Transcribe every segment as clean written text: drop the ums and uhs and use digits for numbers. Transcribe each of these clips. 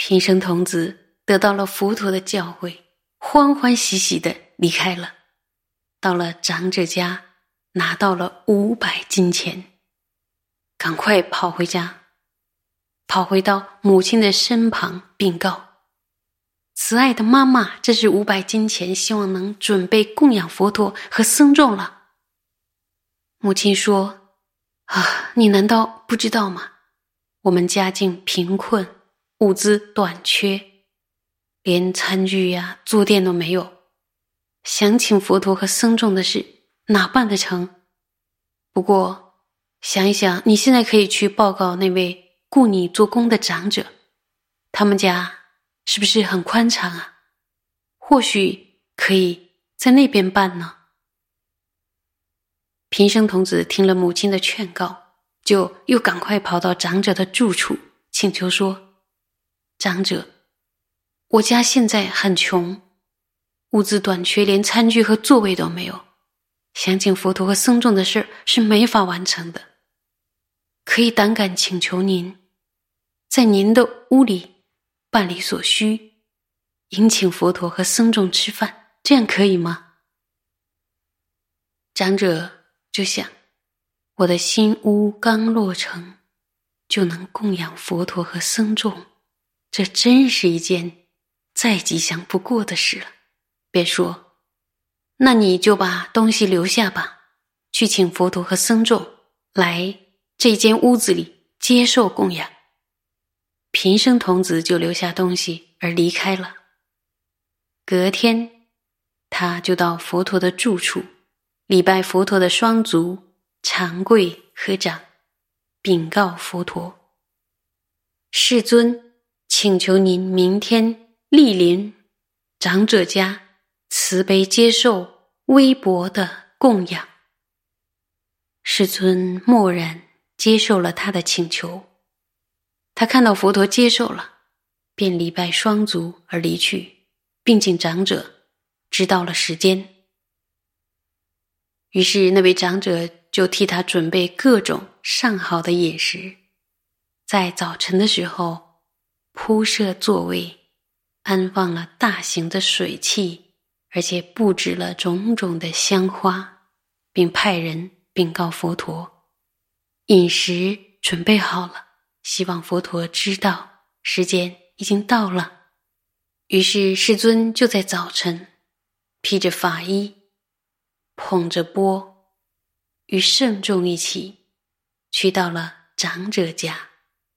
平生童子得到了佛陀的教诲，欢欢喜喜地离开了，到了长者家，拿到了500金钱，赶快跑回家，跑回到母亲的身旁禀告：慈爱的妈妈，这是500金钱，希望能准备供养佛陀和僧众了。母亲说：你难道不知道吗？我们家境贫困，物资短缺，连餐具呀、坐垫都没有，想请佛陀和僧众的事哪办得成？不过想一想，你现在可以去报告那位雇你做工的长者，他们家是不是很宽敞啊？或许可以在那边办呢。平生童子听了母亲的劝告，就又赶快跑到长者的住处，请求说：长者，我家现在很穷，物资短缺，连餐具和座位都没有，想请佛陀和僧众的事是没法完成的，可以胆敢请求您，在您的屋里办理所需，迎请佛陀和僧众吃饭，这样可以吗？长者就想，我的新屋刚落成，就能供养佛陀和僧众，这真是一件再吉祥不过的事了。便说：那你就把东西留下吧，去请佛陀和僧众来这间屋子里接受供养。平生童子就留下东西而离开了。隔天，他就到佛陀的住处，礼拜佛陀的双足，长跪合掌，禀告佛陀：世尊，请求您明天莅临长者家，慈悲接受微薄的供养。世尊默然接受了他的请求，他看到佛陀接受了，便礼拜双足而离去，并请长者知道了时间。于是那位长者就替他准备各种上好的饮食，在早晨的时候铺设座位，安放了大型的水器，而且布置了种种的香花，并派人禀告佛陀，饮食准备好了，希望佛陀知道时间已经到了。于是世尊就在早晨披着法衣，捧着钵，与圣众一起去到了长者家。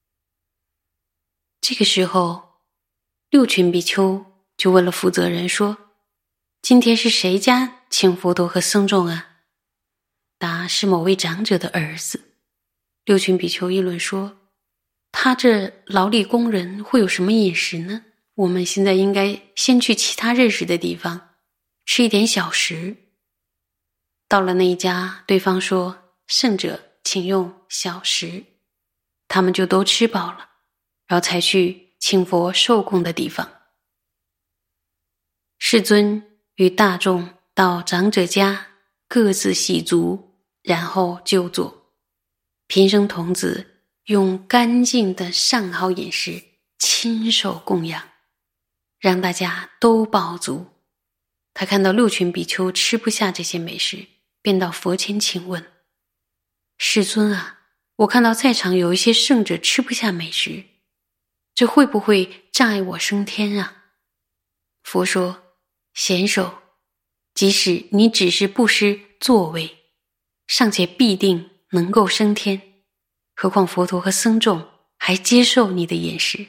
这个时候，六群比丘就问了负责人说：今天是谁家请佛陀和僧众啊？答是某位长者的儿子。六群比丘议论说：他这劳力工人会有什么饮食呢？我们现在应该先去其他认识的地方吃一点小食。到了那一家，对方说：圣者请用小食，他们就都吃饱了，然后才去请佛受供的地方。世尊与大众到长者家各自洗足，然后就坐。平生童子用干净的上好饮食亲手供养，让大家都饱足。他看到六群比丘吃不下这些美食，便到佛前请问：世尊啊，我看到在场有一些圣者吃不下美食，这会不会障碍我升天啊？佛说：贤首，即使你只是不失座位，尚且必定能够升天，何况佛陀和僧众还接受你的饮食。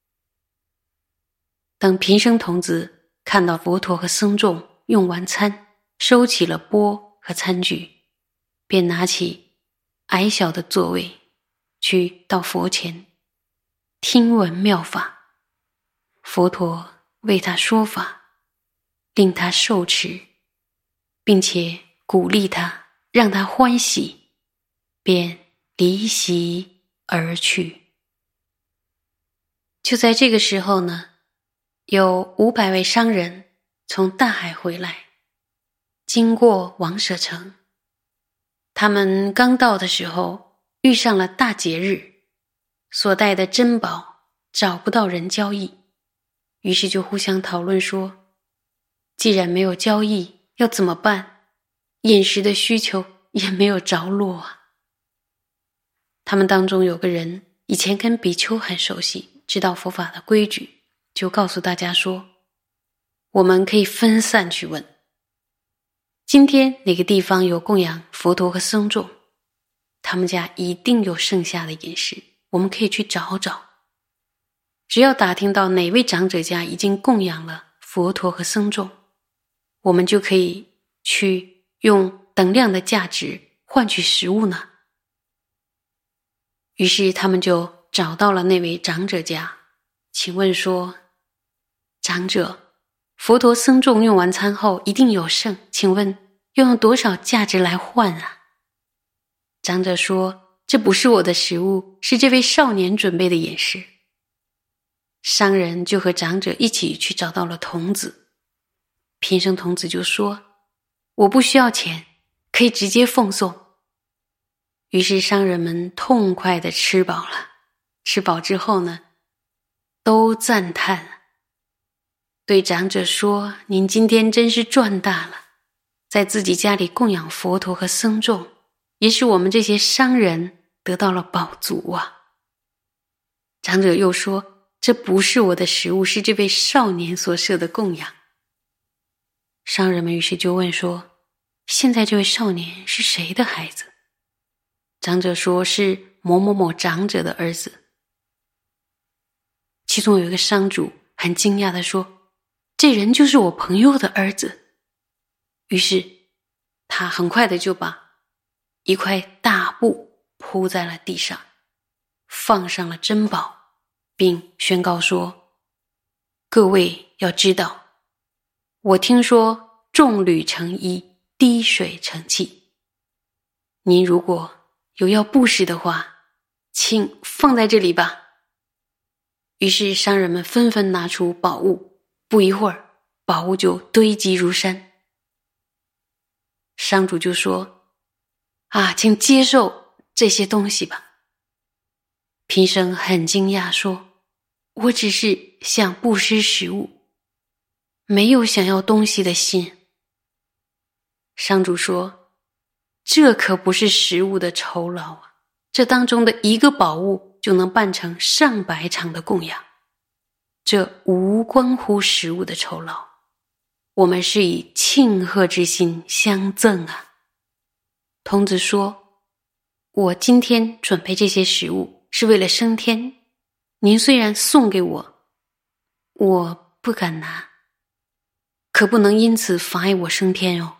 等平生童子看到佛陀和僧众用完餐，收起了钵和餐具，便拿起矮小的座位，去到佛前听闻妙法。佛陀为他说法，令他受持，并且鼓励他，让他欢喜，便离席而去。就在这个时候呢，有500位商人从大海回来，经过王舍城。他们刚到的时候遇上了大节日，所带的珍宝找不到人交易，于是就互相讨论说，既然没有交易，要怎么办？饮食的需求也没有着落啊。他们当中有个人以前跟比丘很熟悉，知道佛法的规矩，就告诉大家说，我们可以分散去问，今天哪个地方有供养佛陀和僧众，他们家一定有剩下的饮食，我们可以去找找。只要打听到哪位长者家已经供养了佛陀和僧众，我们就可以去用等量的价值换取食物呢。于是他们就找到了那位长者家，请问说，长者，佛陀僧众用完餐后一定有剩，请问要用多少价值来换啊？长者说，这不是我的食物，是这位少年准备的饮食。商人就和长者一起去找到了童子，贫僧童子就说，我不需要钱，可以直接奉送。于是商人们痛快地吃饱了，吃饱之后呢，都赞叹，对长者说，您今天真是赚大了，在自己家里供养佛陀和僧众，也使我们这些商人得到了饱足啊。长者又说，这不是我的食物，是这位少年所设的供养。商人们于是就问说，现在这位少年是谁的孩子？长者说，是某某某长者的儿子。其中有一个商主很惊讶地说，这人就是我朋友的儿子。于是他很快的就把一块大布铺在了地上，放上了珍宝，并宣告说，各位要知道，我听说众铝成一，滴水成器，您如果有要布施的话，请放在这里吧。于是商人们纷纷拿出宝物，不一会儿宝物就堆积如山。商主就说，请接受这些东西吧。贫僧很惊讶说，我只是想布施食物，没有想要东西的心。商主说，这可不是食物的酬劳啊，这当中的一个宝物就能办成上百场的供养，这无关乎食物的酬劳，我们是以庆贺之心相赠啊。童子说，我今天准备这些食物是为了升天，您虽然送给我，我不敢拿，可不能因此妨碍我升天哦。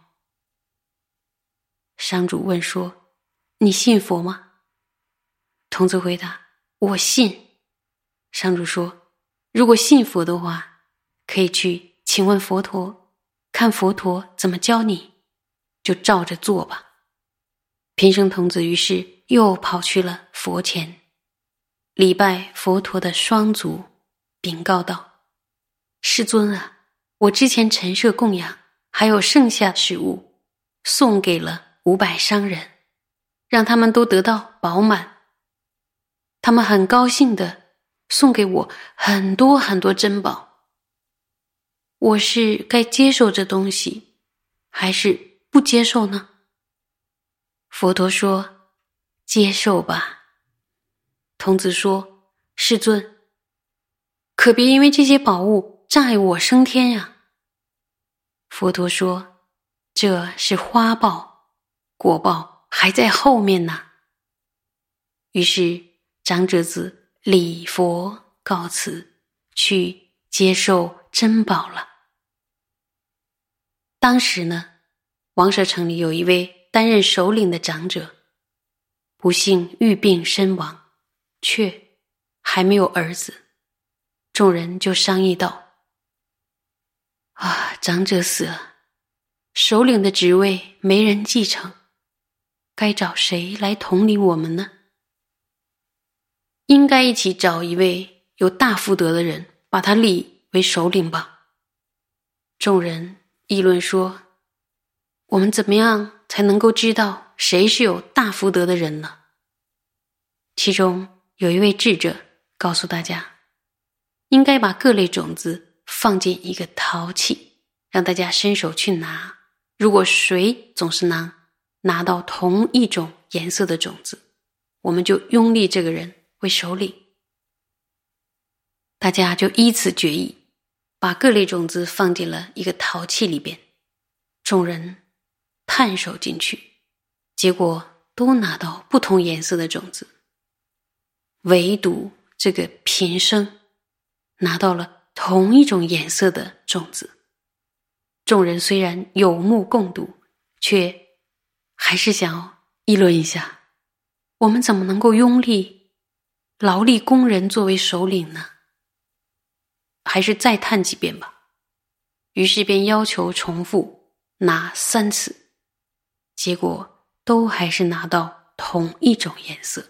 商主问说，你信佛吗？童子回答，我信。商主说，如果信佛的话，可以去请问佛陀，看佛陀怎么教你，就照着做吧。贫僧童子于是又跑去了佛前，礼拜佛陀的双足，禀告道，世尊啊，我之前陈设供养还有剩下食物，送给了500商人，让他们都得到饱满。他们很高兴地送给我很多很多珍宝，我是该接受这东西，还是不接受呢？佛陀说，接受吧。童子说，世尊，可别因为这些宝物障碍我升天呀。佛陀说，这是花报，果报还在后面呢。于是长者子礼佛告辞，去接受珍宝了。当时呢，王舍城里有一位担任首领的长者，不幸遇病身亡，却还没有儿子。众人就商议道，长者死了，首领的职位没人继承，该找谁来统领我们呢？应该一起找一位有大福德的人，把他立为首领吧。众人议论说，我们怎么样才能够知道谁是有大福德的人呢？其中有一位智者告诉大家， 应该把各类种子放进一个陶器，让大家伸手去拿。如果谁总是拿到同一种颜色的种子，我们就拥立这个人为首领。大家就依此决议，把各类种子放进了一个陶器里边。众人探手进去，结果都拿到不同颜色的种子，唯独这个贫生拿到了同一种颜色的种子。众人虽然有目共睹，却还是想要议论一下，我们怎么能够拥立劳力工人作为首领呢？还是再探几遍吧。于是便要求重复拿3次，结果都还是拿到同一种颜色。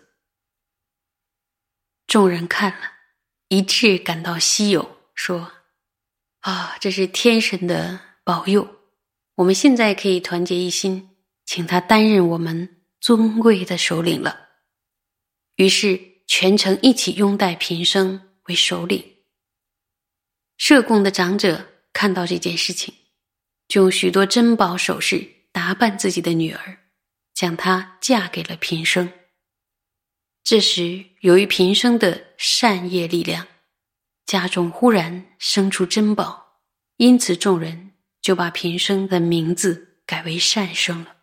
众人看了，一致感到稀有，说：这是天神的保佑，我们现在可以团结一心，请他担任我们尊贵的首领了。于是全城一起拥戴贫生为首领。社贡的长者看到这件事情，就用许多珍宝首饰打扮自己的女儿，将她嫁给了贫生。这时由于贫生的善业力量，家中忽然生出珍宝，因此众人就把贫生的名字改为善生了。